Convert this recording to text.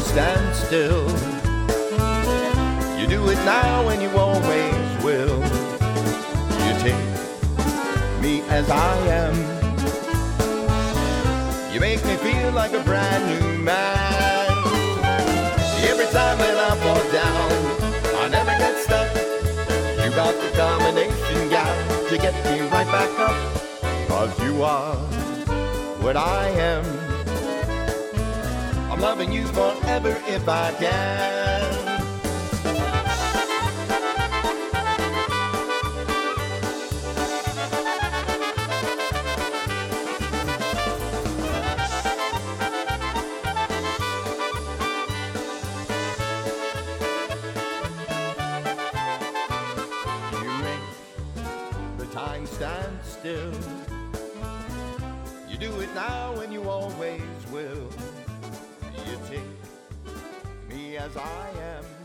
stand still. You do it now and you always will. You take me as I am. You make me feel like a brand new man. Every time that I fall down, I never get stuck. You got the combination, gal, to get me right back up. 'Cause you are what I am. I'm loving you forever if I can. Time stand still. You do it now and you always will. You take me as I am.